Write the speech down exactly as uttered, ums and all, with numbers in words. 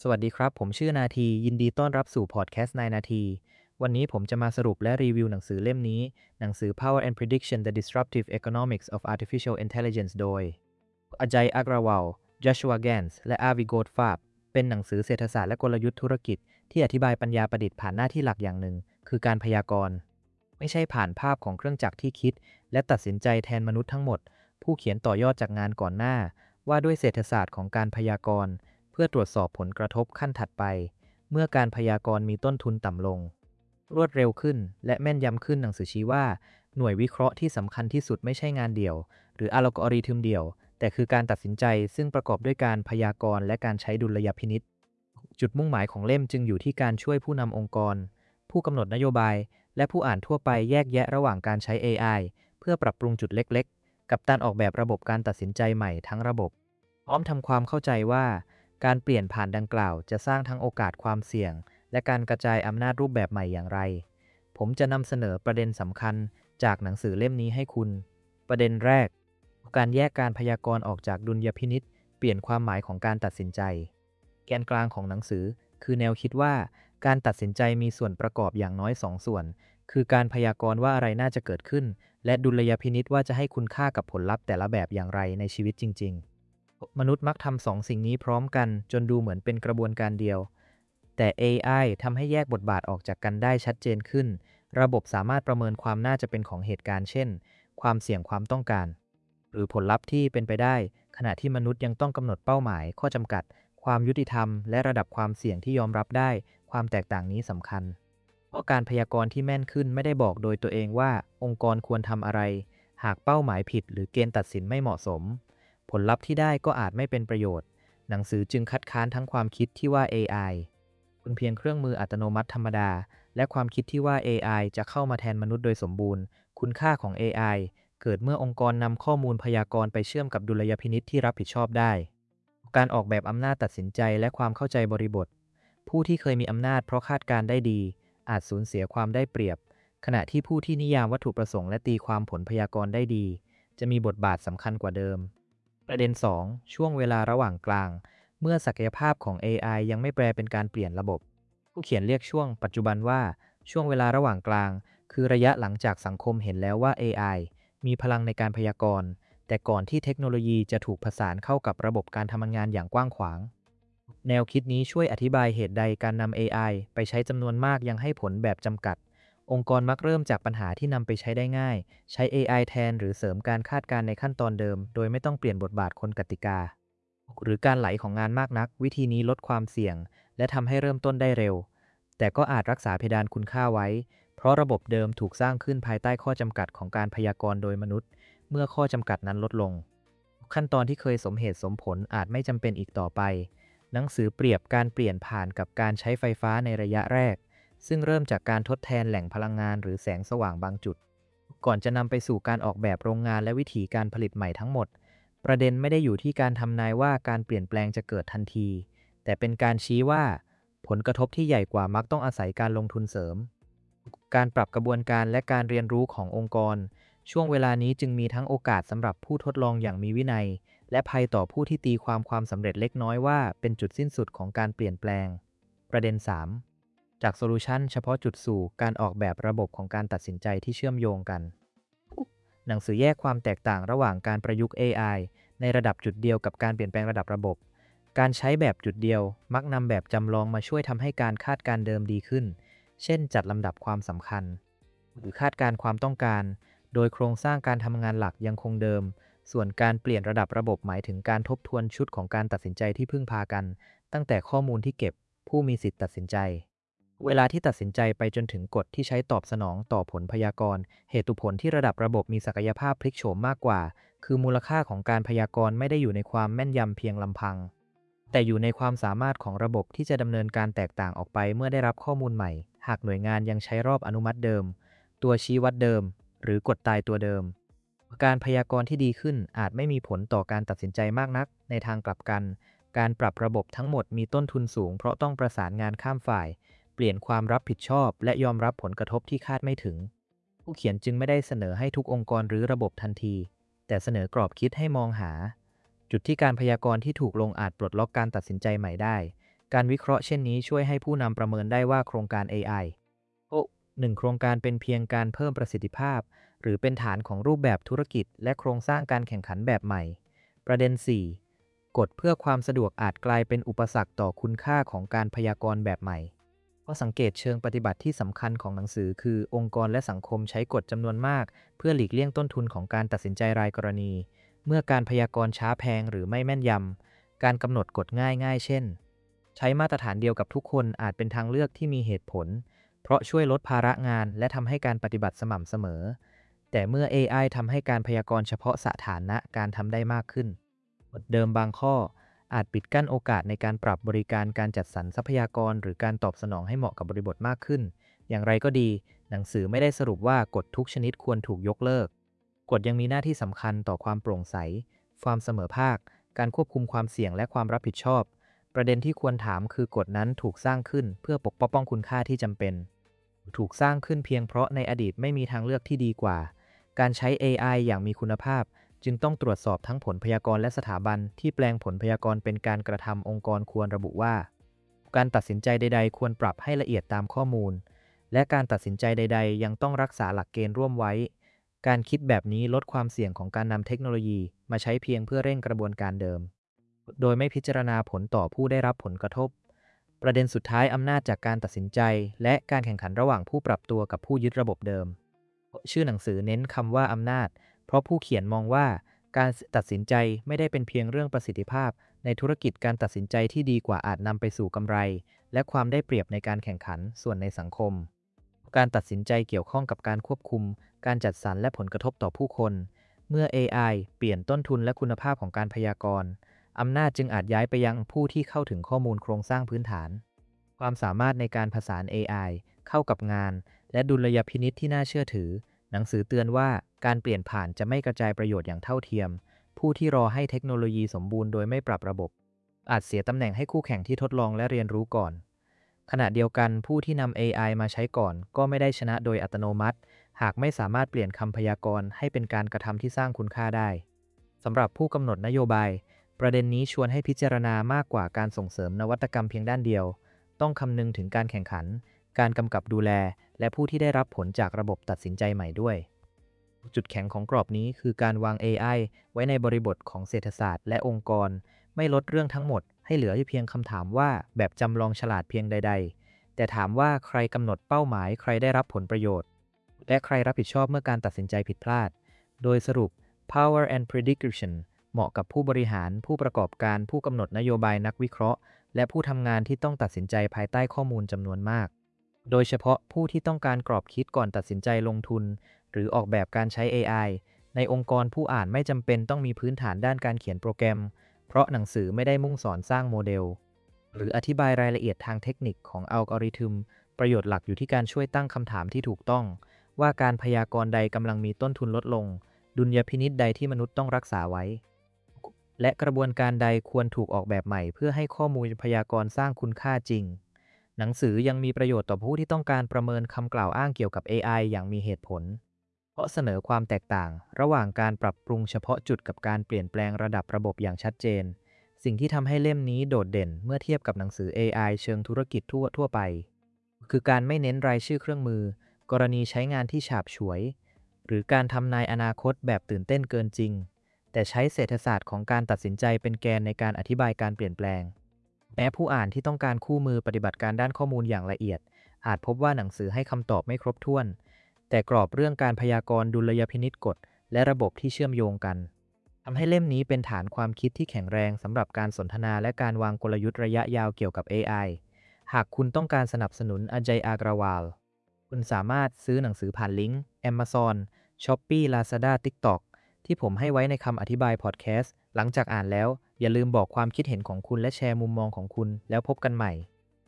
สวัสดีครับผมชื่อนาทียินดีต้อนรับสู่พอดแคสต์นายนาทีวันนี้ผมจะมาสรุปและรีวิวหนังสือเล่มนี้หนังสือ Power and Prediction: The Disruptive Economics of Artificial Intelligence โดยอ j ัยอักราวาล Joshua Gans และ Avi Goldfarb เป็นหนังสือเศรษฐศาสตร์และกลยุทธ์ธุรกิจที่อธิบายปัญญาประดิษฐ์ผ่านหน้าที่หลักอย่างหนึ่งคือการพยากรณ์ไม่ใช่ผ่านภาพของเครื่องจักรที่คิดและตัดสินใจแทนมนุษย์ทั้งหมดผู้เขียนต่อยอดจากงานก่อนหน้าว่าด้วยเศรษฐศาสตร์ของการพยากรณ์เพื่อตรวจสอบผลกระทบขั้นถัดไปเมื่อการพยากรณ์มีต้นทุนต่ำลงรวดเร็วขึ้นและแม่นยำขึ้นหนังสือชี้ว่าหน่วยวิเคราะห์ที่สำคัญที่สุดไม่ใช่งานเดี่ยวหรืออัลกอริทึมเดี่ยวแต่คือการตัดสินใจซึ่งประกอบด้วยการพยากรณ์และการใช้ดุลยพินิจจุดมุ่งหมายของเล่มจึงอยู่ที่การช่วยผู้นำองค์กรผู้กำหนดนโยบายและผู้อ่านทั่วไปแยกแยะระหว่างการใช้ เอ ไอ เพื่อปรับปรุงจุดเล็กๆกับการออกแบบระบบการตัดสินใจใหม่ทั้งระบบพร้อมทำความเข้าใจว่าการเปลี่ยนผ่านดังกล่าวจะสร้างทั้งโอกาสความเสี่ยงและการกระจายอำนาจรูปแบบใหม่อย่างไรผมจะนำเสนอประเด็นสำคัญจากหนังสือเล่มนี้ให้คุณประเด็นแรกการแยกการพยากรณ์ออกจากดุลยพินิจเปลี่ยนความหมายของการตัดสินใจแกนกลางของหนังสือคือแนวคิดว่าการตัดสินใจมีส่วนประกอบอย่างน้อยสองส่วนคือการพยากรณ์ว่าอะไรน่าจะเกิดขึ้นและดุลยพินิจว่าจะให้คุณค่ากับผลลัพธ์แต่ละแบบอย่างไรในชีวิตจริงๆมนุษย์มักทำสองสิ่งนี้พร้อมกันจนดูเหมือนเป็นกระบวนการเดียวแต่ เอ ไอ ทำให้แยกบทบาทออกจากกันได้ชัดเจนขึ้นระบบสามารถประเมินความน่าจะเป็นของเหตุการณ์เช่นความเสี่ยงความต้องการหรือผลลัพธ์ที่เป็นไปได้ขณะที่มนุษย์ยังต้องกำหนดเป้าหมายข้อจำกัดความยุติธรรมและระดับความเสี่ยงที่ยอมรับได้ความแตกต่างนี้สำคัญเพราะการพยากรณ์ที่แม่นขึ้นไม่ได้บอกโดยตัวเองว่าองค์กรควรทำอะไรหากเป้าหมายผิดหรือเกณฑ์ตัดสินไม่เหมาะสมผลลัพธ์ที่ได้ก็อาจไม่เป็นประโยชน์หนังสือจึงคัดค้านทั้งความคิดที่ว่า เอ ไอ เป็นเพียงเครื่องมืออัตโนมัติธรรมดาและความคิดที่ว่า เอ ไอ จะเข้ามาแทนมนุษย์โดยสมบูรณ์คุณค่าของ เอ ไอ เกิดเมื่อองค์กรนำข้อมูลพยากรณ์ไปเชื่อมกับดุลยพินิจที่รับผิดชอบได้การออกแบบอำนาจตัดสินใจและความเข้าใจบริบทผู้ที่เคยมีอำนาจเพราะคาดการณ์ได้ดีอาจสูญเสียความได้เปรียบขณะที่ผู้ที่นิยามวัตถุประสงค์และตีความผลพยากรณ์ได้ดีจะมีบทบาทสำคัญกว่าเดิมประเด็นสองช่วงเวลาระหว่างกลางเมื่อศักยภาพของ เอ ไอ ยังไม่แปลเป็นการเปลี่ยนระบบผู้เขียนเรียกช่วงปัจจุบันว่าช่วงเวลาระหว่างกลางคือระยะหลังจากสังคมเห็นแล้วว่า เอ ไอ มีพลังในการพยากรณ์แต่ก่อนที่เทคโนโลยีจะถูกผสานเข้ากับระบบการทำงานอย่างกว้างขวางแนวคิดนี้ช่วยอธิบายเหตุใดการนำ เอ ไอ ไปใช้จำนวนมากยังให้ผลแบบจำกัดองค์กรมักเริ่มจากปัญหาที่นำไปใช้ได้ง่ายใช้ เอ ไอ แทนหรือเสริมการคาดการณ์ในขั้นตอนเดิมโดยไม่ต้องเปลี่ยนบทบาทคนกติกาหรือการไหลของงานมากนักวิธีนี้ลดความเสี่ยงและทำให้เริ่มต้นได้เร็วแต่ก็อาจรักษาเพดานคุณค่าไว้เพราะระบบเดิมถูกสร้างขึ้นภายใต้ข้อจำกัดของการพยากรณ์โดยมนุษย์เมื่อข้อจำกัดนั้นลดลงขั้นตอนที่เคยสมเหตุสมผลอาจไม่จำเป็นอีกต่อไปหนังสือเปรียบการเปลี่ยนผ่านกับการใช้ไฟฟ้าในระยะแรกซึ่งเริ่มจากการทดแทนแหล่งพลังงานหรือแสงสว่างบางจุดก่อนจะนำไปสู่การออกแบบโรงงานและวิธีการผลิตใหม่ทั้งหมดประเด็นไม่ได้อยู่ที่การทำนายว่าการเปลี่ยนแปลงจะเกิดทันทีแต่เป็นการชี้ว่าผลกระทบที่ใหญ่กว่ามักต้องอาศัยการลงทุนเสริมการปรับกระบวนการและการเรียนรู้ขององค์กรช่วงเวลานี้จึงมีทั้งโอกาสสำหรับผู้ทดลองอย่างมีวินัยและภัยต่อผู้ที่ตีความความสำเร็จเล็กน้อยว่าเป็นจุดสิ้นสุดของการเปลี่ยนแปลงประเด็นสามจากโซลูชันเฉพาะจุดสู่การออกแบบระบบของการตัดสินใจที่เชื่อมโยงกันหนังสือแยกความแตกต่างระหว่างการประยุกต์ เอ ไอ ในระดับจุดเดียวกับการเปลี่ยนแปลงระดับระบบการใช้แบบจุดเดียวมักนำแบบจำลองมาช่วยทำให้การคาดการณ์เดิมดีขึ้นเช่นจัดลำดับความสำคัญหรือคาดการณ์ความต้องการโดยโครงสร้างการทำงานหลักยังคงเดิมส่วนการเปลี่ยนระดับระบบหมายถึงการทบทวนชุดของการตัดสินใจที่พึ่งพากันตั้งแต่ข้อมูลที่เก็บผู้มีสิทธิ์ตัดสินใจเวลาที่ตัดสินใจไปจนถึงกฎที่ใช้ตอบสนองต่อผลพยากรณ์เหตุผลที่ระดับระบบมีศักยภาพพลิกโฉมมากกว่าคือมูลค่าของการพยากรณ์ไม่ได้อยู่ในความแม่นยำเพียงลำพังแต่อยู่ในความสามารถของระบบที่จะดำเนินการแตกต่างออกไปเมื่อได้รับข้อมูลใหม่หากหน่วยงานยังใช้รอบอนุมัติเดิมตัวชี้วัดเดิมหรือกฎตายตัวเดิมการพยากรณ์ที่ดีขึ้นอาจไม่มีผลต่อการตัดสินใจมากนักในทางกลับกันการปรับระบบทั้งหมดมีต้นทุนสูงเพราะต้องประสานงานข้ามฝ่ายเปลี่ยนความรับผิดชอบและยอมรับผลกระทบที่คาดไม่ถึงผู้เขียนจึงไม่ได้เสนอให้ทุกองค์กรหรือระบบทันทีแต่เสนอกรอบคิดให้มองหาจุดที่การพยากรณ์ที่ถูกลงอาจปลดล็อกการตัดสินใจใหม่ได้การวิเคราะห์เช่นนี้ช่วยให้ผู้นำประเมินได้ว่าโครงการ เอ ไอ โอ้หนึ่งโครงการเป็นเพียงการเพิ่มประสิทธิภาพหรือเป็นฐานของรูปแบบธุรกิจและโครงสร้างการแข่งขันแบบใหม่ประเด็นสี่กฎเพื่อความสะดวกอาจกลายเป็นอุปสรรคต่อคุณค่าของการพยากรณ์แบบใหม่ข้อสังเกตเชิงปฏิบัติที่สำคัญของหนังสือคือองค์กรและสังคมใช้กฎจำนวนมากเพื่อหลีกเลี่ยงต้นทุนของการตัดสินใจรายกรณีเมื่อการพยากรณ์ช้าแพงหรือไม่แม่นยำการกำหนดกฎง่ายๆเช่นใช้มาตรฐานเดียวกับทุกคนอาจเป็นทางเลือกที่มีเหตุผลเพราะช่วยลดภาระงานและทำให้การปฏิบัติสม่ำเสมอแต่เมื่อ เอ ไอ ทำให้การพยากรณ์เฉพาะสถานะการทำได้มากขึ้นกฎเดิมบางข้ออาจปิดกั้นโอกาสในการปรับบริการการจัดสรรทรัพยากรหรือการตอบสนองให้เหมาะกับบริบทมากขึ้นอย่างไรก็ดีหนังสือไม่ได้สรุปว่ากฎทุกชนิดควรถูกยกเลิกกฎยังมีหน้าที่สำคัญต่อความโปร่งใสความเสมอภาคการควบคุมความเสี่ยงและความรับผิดชอบประเด็นที่ควรถามคือกฎนั้นถูกสร้างขึ้นเพื่อปกป้องคุณค่าที่จำเป็นถูกสร้างขึ้นเพียงเพราะในอดีตไม่มีทางเลือกที่ดีกว่าการใช้ เอ ไอ อย่างมีคุณภาพจึงต้องตรวจสอบทั้งผลพยากรณ์และสถาบันที่แปลงผลพยากรณ์เป็นการกระทำองค์กรควรระบุว่าการตัดสินใจใดๆควรปรับให้ละเอียดตามข้อมูลและการตัดสินใจใดๆยังต้องรักษาหลักเกณฑ์ร่วมไว้การคิดแบบนี้ลดความเสี่ยงของการนำเทคโนโลยีมาใช้เพียงเพื่อเร่งกระบวนการเดิมโดยไม่พิจารณาผลต่อผู้ได้รับผลกระทบประเด็นสุดท้ายอำนาจจากการตัดสินใจและการแข่งขันระหว่างผู้ปรับตัวกับผู้ยึดระบบเดิมชื่อหนังสือเน้นคำว่าอำนาจเพราะผู้เขียนมองว่าการตัดสินใจไม่ได้เป็นเพียงเรื่องประสิทธิภาพในธุรกิจการตัดสินใจที่ดีกว่าอาจนำไปสู่กำไรและความได้เปรียบในการแข่งขันส่วนในสังคมการตัดสินใจเกี่ยวข้องกับการควบคุมการจัดสรรและผลกระทบต่อผู้คนเมื่อ เอ ไอ เปลี่ยนต้นทุนและคุณภาพของการพยากรณ์อำนาจจึงอาจย้ายไปยังผู้ที่เข้าถึงข้อมูลโครงสร้างพื้นฐานความสามารถในการผสาน เอ ไอ เข้ากับงานและดุลยพินิจที่น่าเชื่อถือหนังสือเตือนว่าการเปลี่ยนผ่านจะไม่กระจายประโยชน์อย่างเท่าเทียมผู้ที่รอให้เทคโนโลยีสมบูรณ์โดยไม่ปรับระบบอาจเสียตำแหน่งให้คู่แข่งที่ทดลองและเรียนรู้ก่อนขณะเดียวกันผู้ที่นำ เอ ไอ มาใช้ก่อนก็ไม่ได้ชนะโดยอัตโนมัติหากไม่สามารถเปลี่ยนคำพยากรณ์ให้เป็นการกระทำที่สร้างคุณค่าได้สำหรับผู้กำหนดนโยบายประเด็นนี้ชวนให้พิจารณามากกว่าการส่งเสริมนวัตกรรมเพียงด้านเดียวต้องคำนึงถึงการแข่งขันการกำกับดูแลและผู้ที่ได้รับผลจากระบบตัดสินใจใหม่ด้วยจุดแข็งของกรอบนี้คือการวาง เอ ไอ ไว้ในบริบทของเศรษฐศาสตร์และองค์กรไม่ลดเรื่องทั้งหมดให้เหลือเพียงคำถามว่าแบบจำลองฉลาดเพียงใดๆแต่ถามว่าใครกำหนดเป้าหมายใครได้รับผลประโยชน์และใครรับผิดชอบเมื่อการตัดสินใจผิดพลาดโดยสรุป power and prediction เหมาะกับผู้บริหารผู้ประกอบการผู้กำหนดนโยบายนักวิเคราะห์และผู้ทำงานที่ต้องตัดสินใจภายใต้ข้อมูลจำนวนมากโดยเฉพาะผู้ที่ต้องการกรอบคิดก่อนตัดสินใจลงทุนหรือออกแบบการใช้ เอ ไอ ในองค์กรผู้อ่านไม่จำเป็นต้องมีพื้นฐานด้านการเขียนโปรแกรมเพราะหนังสือไม่ได้มุ่งสอนสร้างโมเดลหรืออธิบายรายละเอียดทางเทคนิคของอัลกอริทึมประโยชน์หลักอยู่ที่การช่วยตั้งคำถามที่ถูกต้องว่าการพยากรณ์ใดกำลังมีต้นทุนลดลงดุลยพินิจใดที่มนุษย์ต้องรักษาไว้และกระบวนการใดควรถูกออกแบบใหม่เพื่อให้ข้อมูลพยากรณ์สร้างคุณค่าจริงหนังสือยังมีประโยชน์ต่อผู้ที่ต้องการประเมินคำกล่าวอ้างเกี่ยวกับ เอ ไอ อย่างมีเหตุผลเพราะเสนอความแตกต่างระหว่างการปรับปรุงเฉพาะจุดกับการเปลี่ยนแปลงระดับระบบอย่างชัดเจนสิ่งที่ทำให้เล่มนี้โดดเด่นเมื่อเทียบกับหนังสือ เอ ไอ เชิงธุรกิจทั่วทั่วไปคือการไม่เน้นรายชื่อเครื่องมือกรณีใช้งานที่ฉาบฉวยหรือการทำนายอนาคตแบบตื่นเต้นเกินจริงแต่ใช้เศรษฐศาสตร์ของการตัดสินใจเป็นแกนในการอธิบายการเปลี่ยนแปลงแม้ผู้อ่านที่ต้องการคู่มือปฏิบัติการด้านข้อมูลอย่างละเอียดอาจพบว่าหนังสือให้คำตอบไม่ครบถ้วนแต่กรอบเรื่องการพยากรณ์ดุลยพินิจกฎและระบบที่เชื่อมโยงกันทำให้เล่มนี้เป็นฐานความคิดที่แข็งแรงสำหรับการสนทนาและการวางกลยุทธ์ระยะยาวเกี่ยวกับ เอ ไอ หากคุณต้องการสนับสนุนอ Ajay Agrawal คุณสามารถซื้อหนังสือผ่านลิงก์ Amazon Shopee Lazada TikTok ที่ผมให้ไว้ในคำอธิบายพอดแคสต์หลังจากอ่านแล้วอย่าลืมบอกความคิดเห็นของคุณและแชร์มุมมองของคุณแล้วพบกันใหม่